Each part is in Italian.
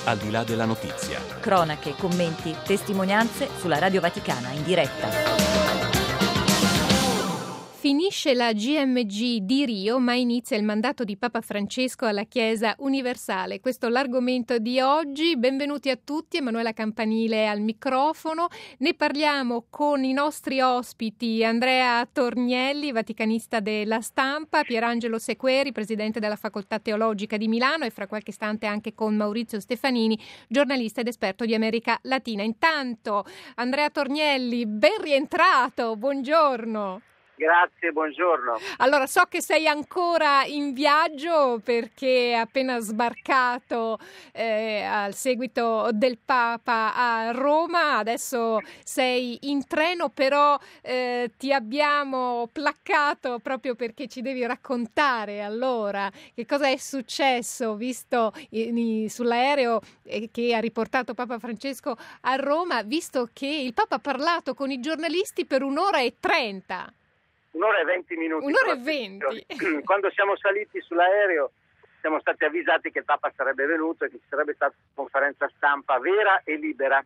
Al di là della notizia. Cronache, commenti, testimonianze sulla Radio Vaticana in diretta. Finisce la GMG di Rio, ma inizia il mandato di Papa Francesco alla Chiesa universale. Questo è l'argomento di oggi. Benvenuti a tutti, Emanuela Campanile al microfono. Ne parliamo con i nostri ospiti: Andrea Tornielli, vaticanista della Stampa, Pierangelo Sequeri, presidente della Facoltà Teologica di Milano, e fra qualche istante anche con Maurizio Stefanini, giornalista ed esperto di America Latina. Intanto, Andrea Tornielli, ben rientrato, buongiorno. Grazie, buongiorno. Allora, so che sei ancora in viaggio perché appena sbarcato al seguito del Papa a Roma, adesso sei in treno, però ti abbiamo placcato proprio perché ci devi raccontare allora che cosa è successo, visto sull'aereo che ha riportato Papa Francesco a Roma, visto che il Papa ha parlato con i giornalisti per 1:30. 1 ora e 20 minuti. 1 ora e 20. Quando siamo saliti sull'aereo siamo stati avvisati che il Papa sarebbe venuto e che ci sarebbe stata una conferenza stampa vera e libera.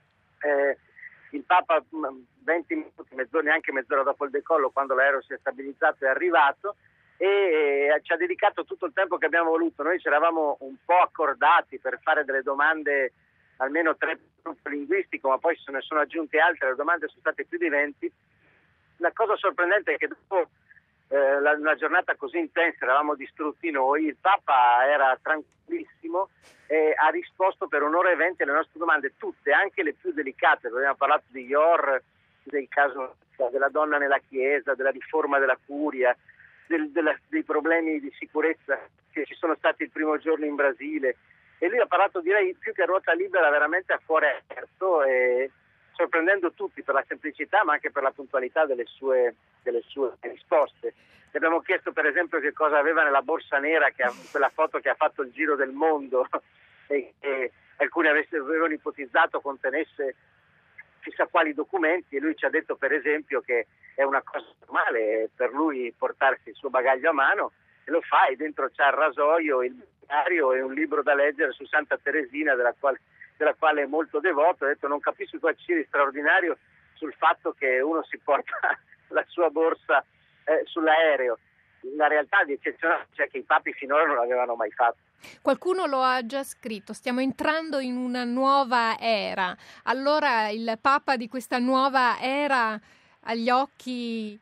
Il Papa 20 minuti, neanche mezz'ora dopo il decollo, quando l'aereo si è stabilizzato, è arrivato e ci ha dedicato tutto il tempo che abbiamo voluto. Noi ci eravamo un po' accordati per fare delle domande, almeno 3 linguistico, ma poi se ne sono aggiunte altre, le domande sono state più di 20. La cosa sorprendente è che dopo una giornata così intensa, eravamo distrutti noi, il Papa era tranquillissimo e ha risposto per 1 ora e 20 alle nostre domande, tutte, anche le più delicate. Abbiamo parlato di IOR, del caso della donna nella Chiesa, della riforma della curia, dei problemi di sicurezza che ci sono stati il primo giorno in Brasile. E lui ha parlato, direi, più che a ruota libera, veramente a cuore aperto, e sorprendendo tutti per la semplicità ma anche per la puntualità delle sue risposte. Gli abbiamo chiesto per esempio che cosa aveva nella borsa nera, quella foto che ha fatto il giro del mondo e alcuni avevano ipotizzato contenesse chissà quali documenti, e lui ci ha detto per esempio che è una cosa normale per lui portarsi il suo bagaglio a mano, e lo fa, e dentro c'ha il rasoio, il diario e un libro da leggere su Santa Teresina, della quale è molto devoto. Ha detto: non capisco cosa ci sia di straordinario sul fatto che uno si porta la sua borsa sull'aereo. La realtà di eccezionale è che i papi finora non l'avevano mai fatto. Qualcuno lo ha già scritto: stiamo entrando in una nuova era. Allora il Papa di questa nuova era, agli occhi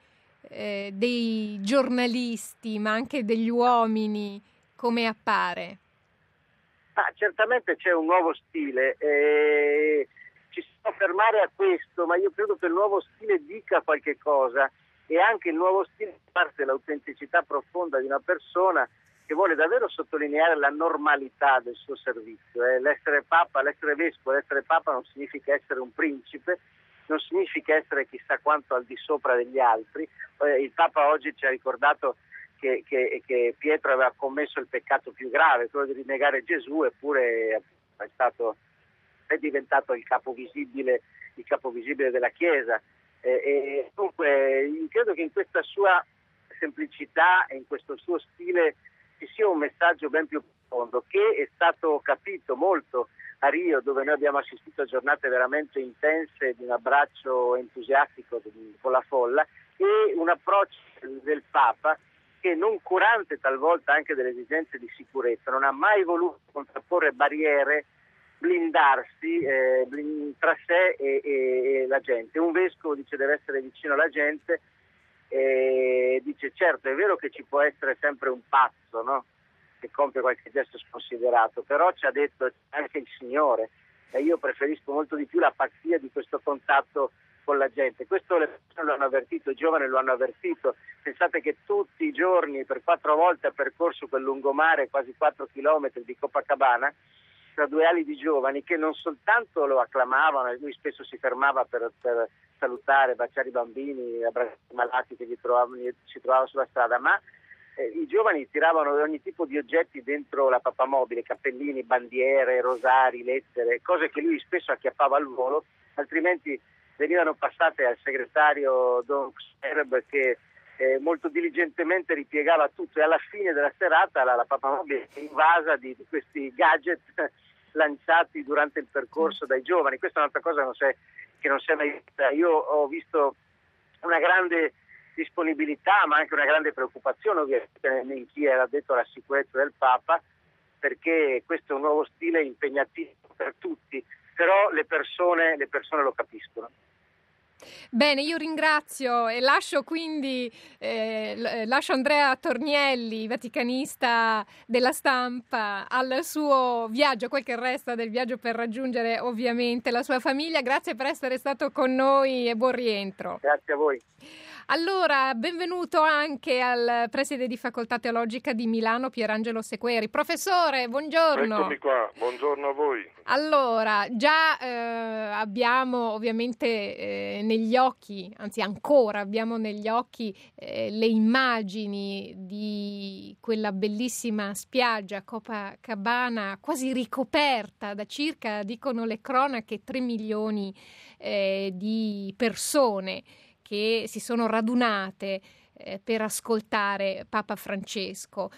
dei giornalisti ma anche degli uomini, come appare? Certamente c'è un nuovo stile, ci si può fermare a questo, ma io credo che il nuovo stile dica qualche cosa, e anche il nuovo stile parte dall'autenticità profonda di una persona che vuole davvero sottolineare la normalità del suo servizio. L'essere Papa, l'essere Vescovo, l'essere Papa non significa essere un principe, non significa essere chissà quanto al di sopra degli altri. Il Papa oggi ci ha ricordato che Pietro aveva commesso il peccato più grave, quello di rinnegare Gesù, eppure è diventato il capo visibile della Chiesa. E dunque credo che in questa sua semplicità e in questo suo stile ci sia un messaggio ben più profondo, che è stato capito molto a Rio, dove noi abbiamo assistito a giornate veramente intense di un abbraccio entusiastico con la folla, e un approccio del Papa che, non curante talvolta anche delle esigenze di sicurezza, non ha mai voluto contrapporre barriere, blindarsi tra sé e la gente. Un vescovo, dice, deve essere vicino alla gente, dice: certo, è vero che ci può essere sempre un pazzo, no? Che compie qualche gesto sconsiderato, però ci ha detto anche il Signore, e io preferisco molto di più la pazzia di questo contatto con la gente. Questo le persone lo hanno avvertito, i giovani lo hanno avvertito. Pensate che tutti i giorni per 4 volte ha percorso quel lungomare, quasi 4 chilometri di Copacabana, tra 2 ali di giovani che non soltanto lo acclamavano, lui spesso si fermava per salutare, baciare i bambini, abbracciare i malati che si trovavano sulla strada, ma i giovani tiravano ogni tipo di oggetti dentro la pappamobile, cappellini, bandiere, rosari, lettere, cose che lui spesso acchiappava al volo, altrimenti venivano passate al segretario Don Serb, che molto diligentemente ripiegava tutto, e alla fine della serata la pappamobile invasa di questi gadget lanciati durante il percorso dai giovani. Questa è un'altra cosa che non si è mai vista. Io ho visto una grande disponibilità, ma anche una grande preoccupazione ovviamente in chi era addetto alla sicurezza del Papa, perché questo è un nuovo stile impegnativo per tutti, però le persone lo capiscono. Bene, io ringrazio e lascio quindi lascio Andrea Tornielli, vaticanista della Stampa, al suo viaggio, quel che resta del viaggio per raggiungere ovviamente la sua famiglia. Grazie per essere stato con noi e buon rientro. Grazie a voi. Allora, benvenuto anche al preside di Facoltà Teologica di Milano, Pierangelo Sequeri. Professore, buongiorno. Eccomi qua, buongiorno a voi. Allora, già abbiamo ovviamente negli occhi, anzi ancora abbiamo negli occhi le immagini di quella bellissima spiaggia Copacabana quasi ricoperta da circa, dicono le cronache, 3 milioni di persone che si sono radunate per ascoltare Papa Francesco.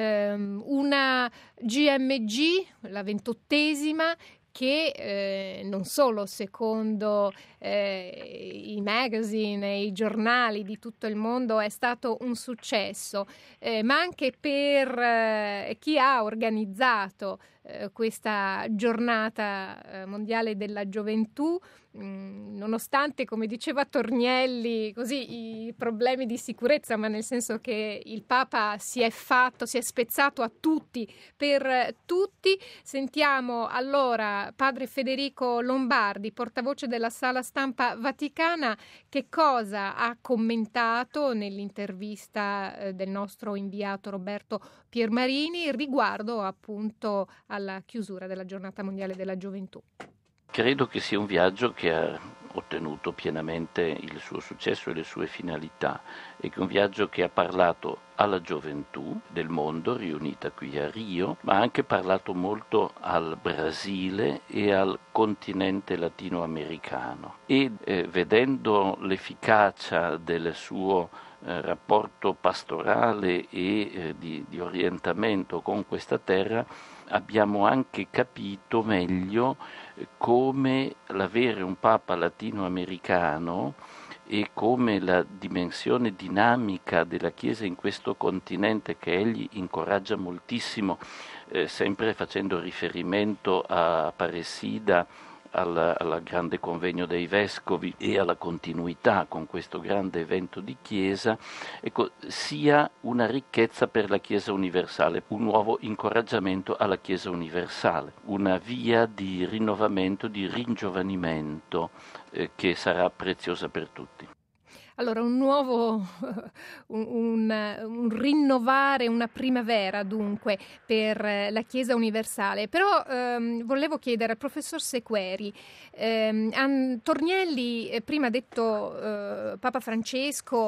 Una GMG, la 28ª, che non solo secondo i magazine e i giornali di tutto il mondo è stato un successo, ma anche per chi ha organizzato questa giornata mondiale della gioventù, nonostante, come diceva Tornielli, così i problemi di sicurezza, ma nel senso che il Papa si è spezzato a tutti, per tutti. Sentiamo allora padre Federico Lombardi, portavoce della Sala Stampa Vaticana, che cosa ha commentato nell'intervista del nostro inviato Roberto Piermarini riguardo appunto alla chiusura della Giornata Mondiale della Gioventù. Credo che sia un viaggio che ha ottenuto pienamente il suo successo e le sue finalità, e che è un viaggio che ha parlato alla gioventù del mondo riunita qui a Rio, ma ha anche parlato molto al Brasile e al continente latinoamericano. E vedendo l'efficacia del suo rapporto pastorale e di orientamento con questa terra, abbiamo anche capito meglio come l'avere un Papa latinoamericano e come la dimensione dinamica della Chiesa in questo continente, che egli incoraggia moltissimo, sempre facendo riferimento a Aparecida, al grande convegno dei vescovi e alla continuità con questo grande evento di Chiesa, ecco, sia una ricchezza per la Chiesa universale, un nuovo incoraggiamento alla Chiesa universale, una via di rinnovamento, di ringiovanimento che sarà preziosa per tutti. Allora, un rinnovare, una primavera dunque per la Chiesa universale. Però volevo chiedere al professor Sequeri, Tornielli prima ha detto Papa Francesco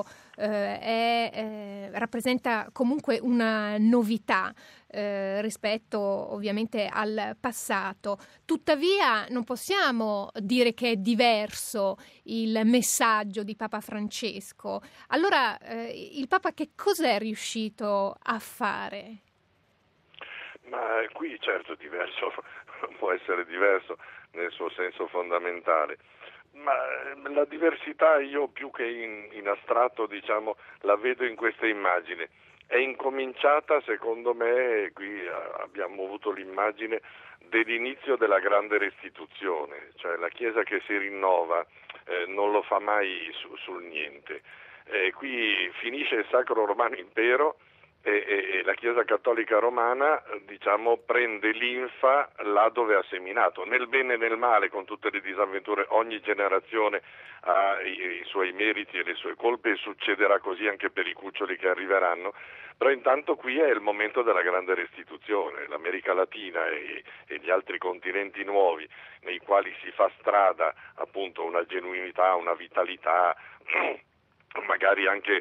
rappresenta comunque una novità rispetto ovviamente al passato. Tuttavia non possiamo dire che è diverso il messaggio di Papa Francesco. Allora il Papa che cos'è riuscito a fare? Ma qui certo diverso, può essere diverso nel suo senso fondamentale. Ma la diversità io più che in astratto, diciamo, la vedo in questa immagine. È incominciata, secondo me, qui abbiamo avuto l'immagine dell'inizio della grande restituzione, cioè la Chiesa che si rinnova non lo fa mai sul niente. Qui finisce il Sacro Romano Impero e la Chiesa Cattolica Romana, diciamo, prende linfa là dove ha seminato, nel bene e nel male, con tutte le disavventure. Ogni generazione ha i suoi meriti e le sue colpe, e succederà così anche per i cuccioli che arriveranno. Però intanto qui è il momento della grande restituzione. L'America Latina e gli altri continenti nuovi, nei quali si fa strada appunto una genuinità, una vitalità, magari anche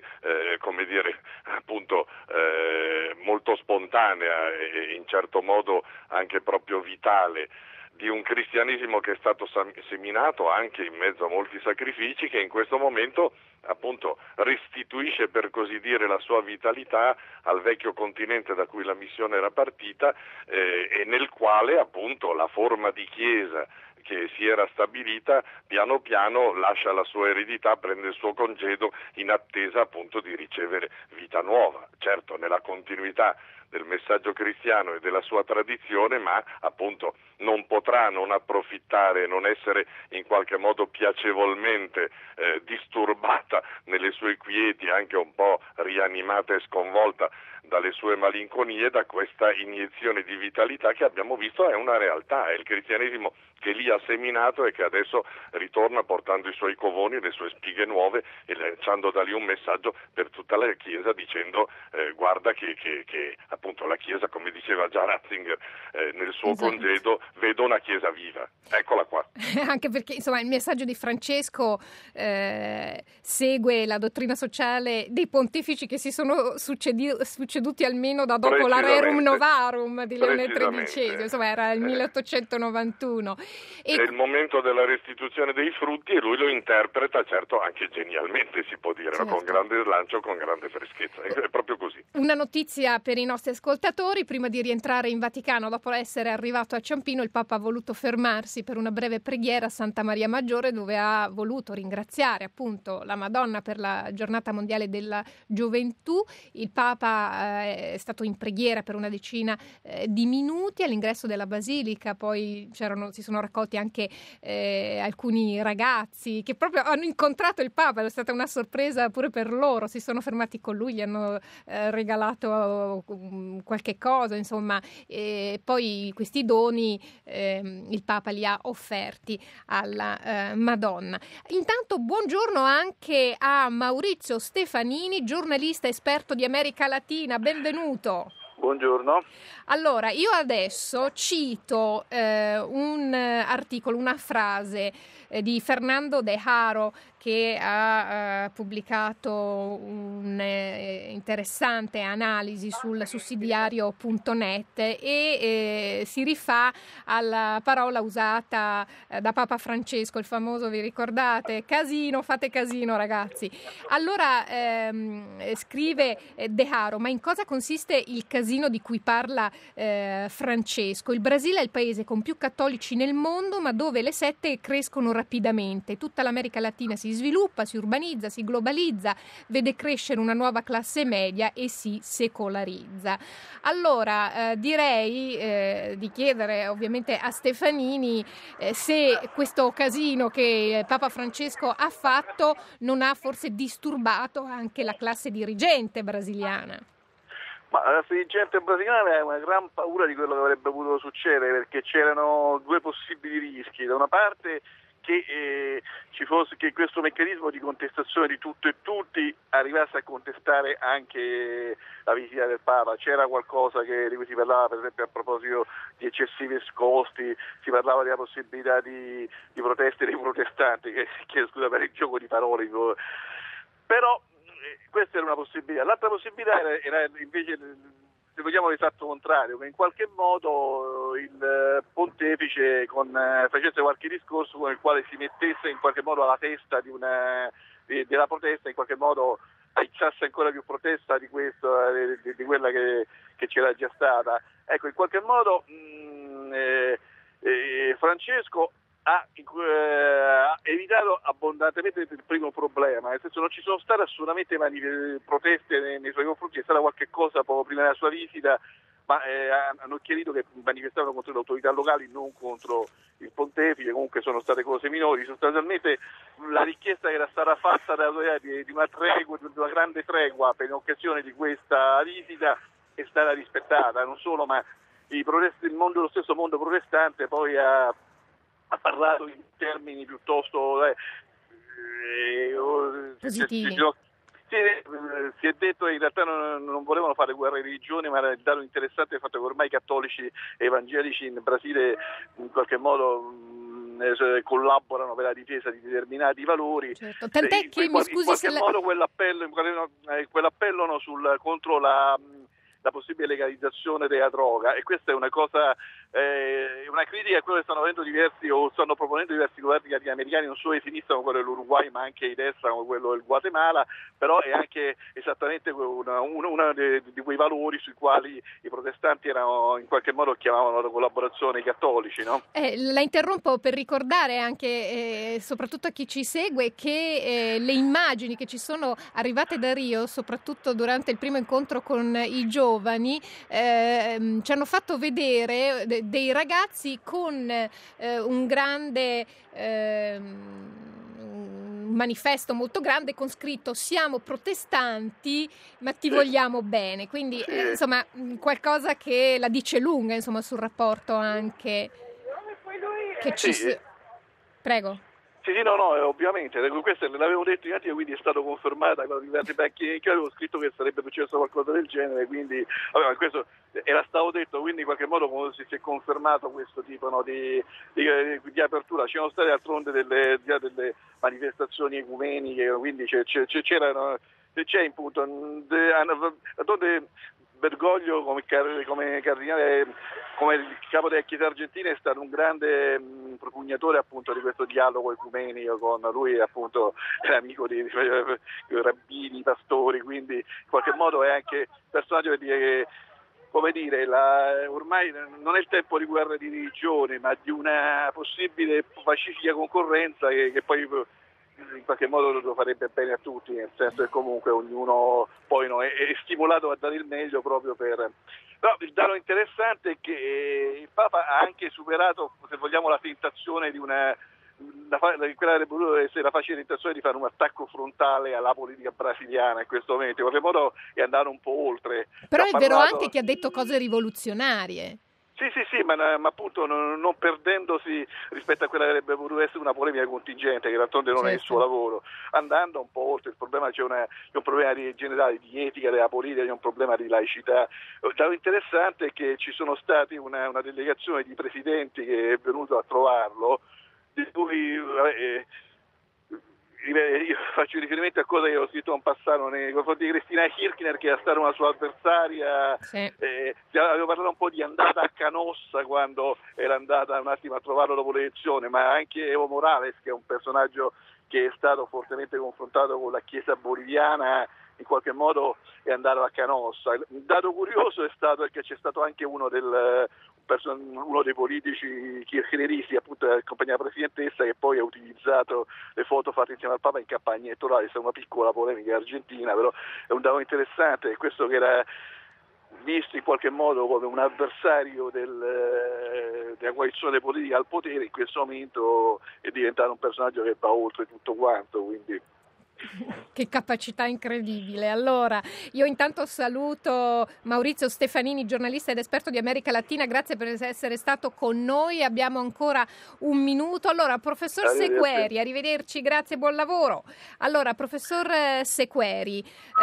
molto spontanea e in certo modo anche proprio vitale di un cristianesimo che è stato seminato anche in mezzo a molti sacrifici, che in questo momento appunto restituisce, per così dire, la sua vitalità al vecchio continente da cui la missione era partita, e nel quale appunto la forma di chiesa che si era stabilita piano piano lascia la sua eredità, prende il suo congedo in attesa appunto di ricevere vita nuova, certo nella continuità del messaggio cristiano e della sua tradizione, ma appunto non potrà non approfittare, non essere in qualche modo piacevolmente disturbata nelle sue quieti, anche un po' rianimata e sconvolta dalle sue malinconie, da questa iniezione di vitalità che abbiamo visto è una realtà, è il cristianesimo che lì ha seminato e che adesso ritorna portando i suoi covoni, le sue spighe nuove e lanciando da lì un messaggio per tutta la Chiesa dicendo guarda che appunto la Chiesa, come diceva già Ratzinger nel suo congedo, vedo una Chiesa viva, eccola qua. Anche perché insomma il messaggio di Francesco segue la dottrina sociale dei pontefici che si sono succeduti almeno da dopo la Rerum Novarum di Leone XIII, insomma era il 1891. È il momento della restituzione dei frutti e lui lo interpreta, certo, anche genialmente, si può dire, certo. Con grande slancio, con grande freschezza, è proprio così. Una notizia per i nostri ascoltatori: prima di rientrare in Vaticano, dopo essere arrivato a Ciampino, il Papa ha voluto fermarsi per una breve preghiera a Santa Maria Maggiore, dove ha voluto ringraziare appunto la Madonna per la giornata mondiale della gioventù. Il Papa è stato in preghiera per una decina di minuti all'ingresso della Basilica, poi si sono raccolti anche alcuni ragazzi che proprio hanno incontrato il Papa, è stata una sorpresa pure per loro, si sono fermati con lui, gli hanno regalato qualche cosa, insomma, e poi questi doni il Papa li ha offerti alla Madonna. Intanto buongiorno anche a Maurizio Stefanini, giornalista esperto di America Latina, benvenuto. Buongiorno. Allora, io adesso cito un articolo, una frase di Fernando De Haro, che ha pubblicato un'interessante analisi sul sussidiario.net e si rifà alla parola usata da Papa Francesco, il famoso, vi ricordate? Casino, fate casino ragazzi. Allora scrive De Haro: ma in cosa consiste il casino di cui parla Francesco? Il Brasile è il paese con più cattolici nel mondo, ma dove le sette crescono rapidamente. Tutta l'America Latina si sviluppa, si urbanizza, si globalizza, vede crescere una nuova classe media e si secolarizza. Allora direi di chiedere ovviamente a Stefanini se questo casino che Papa Francesco ha fatto non ha forse disturbato anche la classe dirigente brasiliana. Ma la dirigente brasiliana ha una gran paura di quello che avrebbe potuto succedere, perché c'erano due possibili rischi. Da una parte che questo meccanismo di contestazione di tutto e tutti arrivasse a contestare anche la visita del Papa. C'era qualcosa di cui si parlava, per esempio a proposito di eccessivi costi, si parlava della possibilità di proteste dei protestanti, che scusa per il gioco di parole, però questa era una possibilità. L'altra possibilità era invece, se vogliamo, l'esatto contrario, che in qualche modo il pontefice facesse qualche discorso con il quale si mettesse in qualche modo alla testa della protesta, in qualche modo aizzasse ancora più protesta di quella che c'era già stata. Ecco, in qualche modo Francesco ha evitato abbondantemente il primo problema, nel senso non ci sono state assolutamente proteste nei suoi confronti, è stata qualche cosa poco prima della sua visita, ma hanno chiarito che manifestavano contro le autorità locali, non contro il pontefice. Comunque sono state cose minori. Sostanzialmente la richiesta che era stata fatta dall'autorità di una tregua, di una grande tregua per occasione di questa visita è stata rispettata, non solo, ma lo stesso mondo protestante poi ha parlato in termini piuttosto positivi. Si è detto che in realtà non volevano fare guerra di religione, ma il dato interessante è il fatto che ormai i cattolici evangelici in Brasile in qualche modo collaborano per la difesa di determinati valori. Certo. Tant'è che in qualche modo quell'appello contro la la possibile legalizzazione della droga, e questa è una cosa, una critica a quello che stanno proponendo diversi governi latinoamericani, non solo di sinistra come quello dell'Uruguay, ma anche di destra come quello del Guatemala, però è anche esattamente uno di quei valori sui quali i protestanti erano, in qualche modo chiamavano la collaborazione i cattolici, no? La interrompo per ricordare anche, soprattutto a chi ci segue, che le immagini che ci sono arrivate da Rio, soprattutto durante il primo incontro con i giovani, ci hanno fatto vedere dei ragazzi con un grande un manifesto molto grande con scritto "Siamo protestanti ma ti vogliamo bene", quindi insomma qualcosa che la dice lunga, insomma, sul rapporto anche che ci Prego. Sì, no, ovviamente, questo l'avevo detto in attimo, quindi è stato confermata con diversi banchi che avevo scritto che sarebbe successo qualcosa del genere, quindi questo era stato detto, quindi in qualche modo si è confermato questo tipo, no, di apertura. C'erano state d'altronde delle manifestazioni ecumeniche, quindi c'è appunto Bergoglio come cardinale, come il capo della Chiesa argentina, è stato un grande propugnatore appunto di questo dialogo ecumenico. Con lui appunto era amico di rabbini, pastori, quindi in qualche modo è anche personaggio per dire che, come dire, ormai non è il tempo di guerra di religione, ma di una possibile pacifica concorrenza che poi in qualche modo lo farebbe bene a tutti, nel senso che comunque ognuno poi è stimolato a dare il meglio proprio per... Però il dato interessante è che il Papa ha anche superato, se vogliamo, la tentazione di quella che potrebbe essere la facile tentazione di fare un attacco frontale alla politica brasiliana in questo momento. In qualche modo è andato un po' oltre. Però è vero anche che ha detto cose rivoluzionarie. Sì, ma appunto non perdendosi rispetto a quella che avrebbe potuto essere una polemica contingente, che d'altronde non è il suo lavoro, andando un po' oltre. Il problema c'è un problema generale di etica della politica, c'è un problema di laicità. Il dato interessante è che ci sono stati una delegazione di presidenti che è venuto a trovarlo, di cui io faccio riferimento a cose che ho scritto in passato nei confronti di Cristina Kirchner, che era stata una sua avversaria. Sì. Avevo parlato un po' di andata a Canossa quando era andata un attimo a trovarlo dopo l'elezione, ma anche Evo Morales, che è un personaggio che è stato fortemente confrontato con la Chiesa boliviana, in qualche modo è andato a Canossa. Il dato curioso è stato che c'è stato anche uno dei politici kirchneristi, appunto della compagnia presidentessa, che poi ha utilizzato le foto fatte insieme al Papa in campagna elettorale. È stata una piccola polemica argentina, però è un dato interessante, e questo che era visto in qualche modo come un avversario della coalizione politica al potere, in questo momento è diventato un personaggio che va oltre tutto quanto, quindi... Che capacità incredibile. Allora, io intanto saluto Maurizio Stefanini, giornalista ed esperto di America Latina, grazie per essere stato con noi, abbiamo ancora un minuto. Allora, professor Sequeri, arrivederci, grazie, buon lavoro. Allora, professor Sequeri,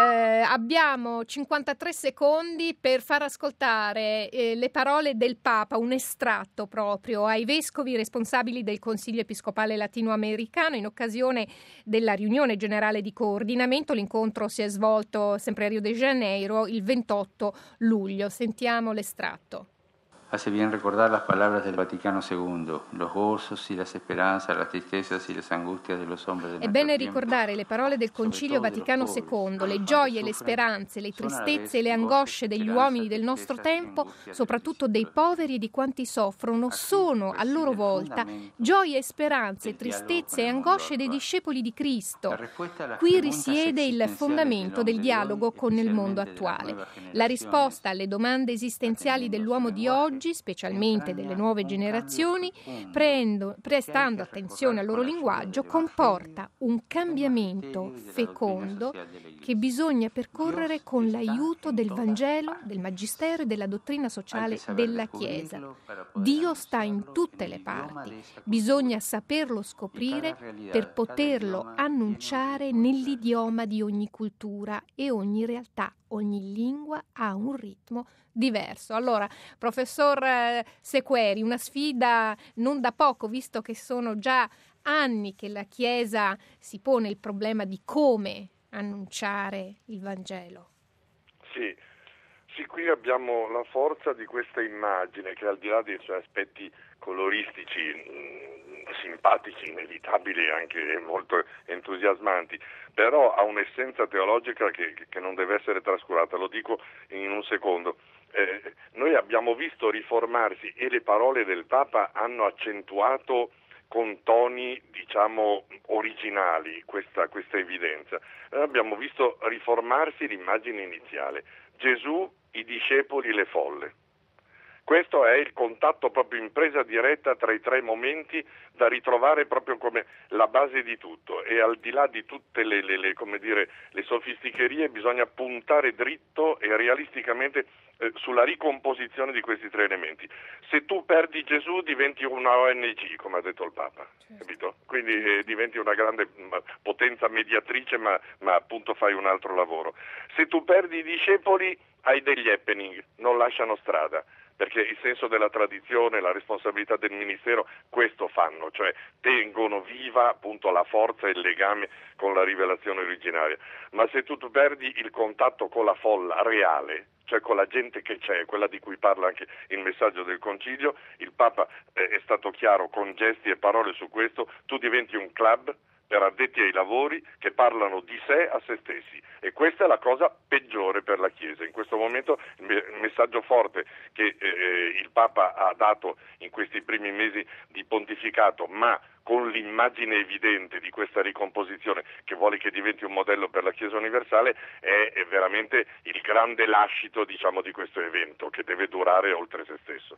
abbiamo 53 secondi per far ascoltare le parole del Papa, un estratto proprio ai vescovi responsabili del Consiglio Episcopale Latinoamericano in occasione della riunione generale di coordinamento. L'incontro si è svolto sempre a Rio de Janeiro il 28 luglio. Sentiamo l'estratto. Hace bien recordar las palabras del Vaticano II, los gozos y las esperanzas, las tristezas y las angustias de los hombres del nostro tempo. È bene ricordare le parole del Concilio Vaticano II, le gioie, le speranze, le tristezze e le angosce degli uomini del nostro tempo, soprattutto dei poveri e di quanti soffrono, sono a loro volta gioie e speranze, tristezze e angosce dei discepoli di Cristo. Qui risiede il fondamento del dialogo con il mondo attuale. La risposta alle domande esistenziali dell'uomo di oggi, specialmente delle nuove generazioni, prestando attenzione al loro linguaggio, comporta un cambiamento fecondo che bisogna percorrere con l'aiuto del Vangelo, del Magistero e della dottrina sociale della Chiesa. Dio sta in tutte le parti, bisogna saperlo scoprire per poterlo annunciare nell'idioma di ogni cultura e ogni realtà. Ogni lingua ha un ritmo diverso. Allora, professor Sequeri, una sfida non da poco, visto che sono già anni che la Chiesa si pone il problema di come annunciare il Vangelo. Sì, qui abbiamo la forza di questa immagine che al di là dei suoi aspetti coloristici simpatici, inevitabili e anche molto entusiasmanti, però ha un'essenza teologica che non deve essere trascurata, lo dico in un secondo. Noi abbiamo visto riformarsi e le parole del Papa hanno accentuato con toni, diciamo, originali questa evidenza. Abbiamo visto riformarsi l'immagine iniziale. Gesù, i discepoli, le folle. Questo è il contatto proprio in presa diretta tra i tre momenti da ritrovare proprio come la base di tutto, e al di là di tutte le sofisticherie bisogna puntare dritto e realisticamente sulla ricomposizione di questi tre elementi. Se tu perdi Gesù diventi una ONG, come ha detto il Papa, capito? Quindi diventi una grande potenza mediatrice, ma appunto fai un altro lavoro. Se tu perdi i discepoli hai degli happening, non lasciano strada, perché il senso della tradizione, la responsabilità del ministero questo fanno, cioè tengono viva appunto la forza e il legame con la rivelazione originaria. Ma se tu perdi il contatto con la folla reale, cioè con la gente che c'è, quella di cui parla anche il messaggio del Concilio, il Papa è stato chiaro con gesti e parole su questo, tu diventi un club per addetti ai lavori che parlano di sé a se stessi, e questa è la cosa peggiore per la Chiesa. In questo momento il messaggio forte che il Papa ha dato in questi primi mesi di pontificato, ma con l'immagine evidente di questa ricomposizione che vuole che diventi un modello per la Chiesa universale, è veramente il grande lascito, diciamo, di questo evento che deve durare oltre se stesso.